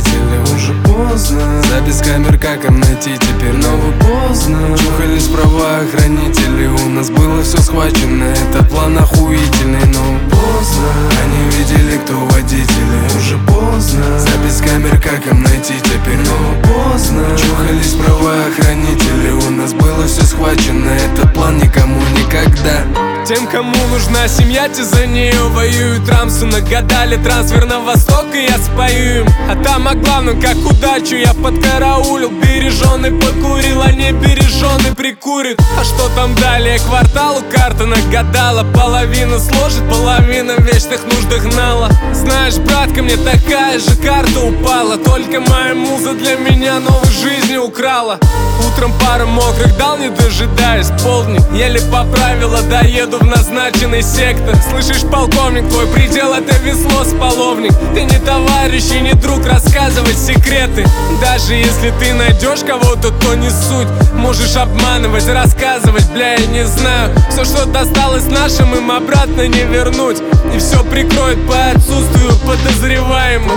водители, уже поздно. Запись камер, как им найти теперь, но вы поздно. Чухались правоохранители, у нас было все схвачено. Это план охуительный, но поздно. Они видели, кто водители, уже поздно. Запись камер, как им найти теперь, но поздно. Чухались правоохранители, у нас было все схвачено. Это план никому никогда. Тем, кому нужна семья, те за нее воюют. Рамсу нагадали трансфер на восток, и я спою им. А там о главном, как удачу, я подкараулил. Береженный покурил, а не береженный прикурит. А что там далее? Кварталу карта нагадала. Половина сложит, половина в вечных нуждах гнала. Знаешь, братка, мне такая же карта упала. Только моя муза для меня новой жизни украла. Утром пару мокрых дал, не дожидаясь полдник. Еле поправила, доеду в назначенный сектор. Слышишь, полковник, твой предел — это весло с половник. Ты не товарищ и не друг рассказывать секреты. Даже если ты найдешь кого-то, то не суть. Можешь обманывать, рассказывать, бля, я не знаю. Все, что досталось нашим, им обратно не вернуть. И все прикроет по отсутствию подозреваемых.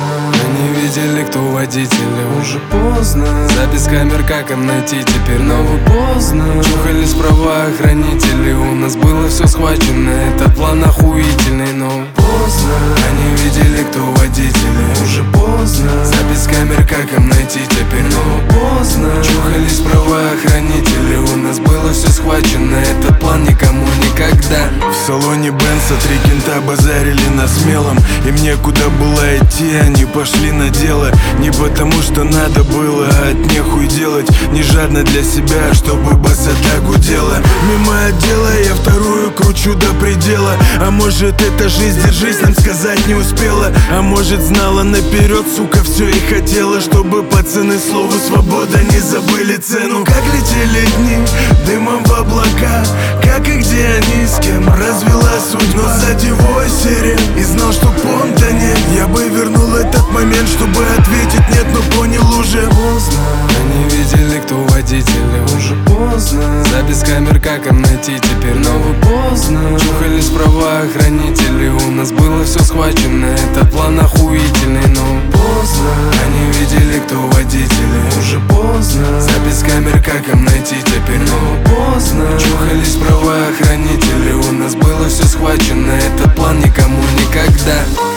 Они видели, кто водители, уже поздно. Запись камер, как им найти теперь, но вы поздно. Чухались правоохранители, у нас было все схвачено. Это план охуительный, но поздно. Они видели, кто водители, уже поздно. Запись камер, как им найти теперь, но поздно. Чухались правоохранители, у нас было все схвачено. Это план никому никогда. В салоне Бенса 3 кента базарили на смелом. Им некуда было идти, они пошли на дело. Не потому что надо было, а от нехуй делать. Не жадно для себя, чтобы басата гудела. Мимо отдела я вторую кручу до предела. А может эта жизнь, держись, нам сказать не успела. А может знала наперед, сука, все и хотела. Чтобы пацаны слову свобода не забыли цену. Как летели дни дымом в облака, как и где они, с кем развела судьба. Но сзади вой сирен и знал, что понта нет. Я бы вернул этот момент, чтобы ответить нет, но понял уже поздно. Они видели, кто водители, уже поздно. Запись камер, как им найти теперь, но вы поздно. Чухались правоохранители, у нас было все схвачено. Это план охуительный, но поздно. Они видели, кто водители, уже поздно. Запись камер, как им найти теперь, но поздно. Чухались правоохранители, у нас было все схвачено. Это план никому никогда.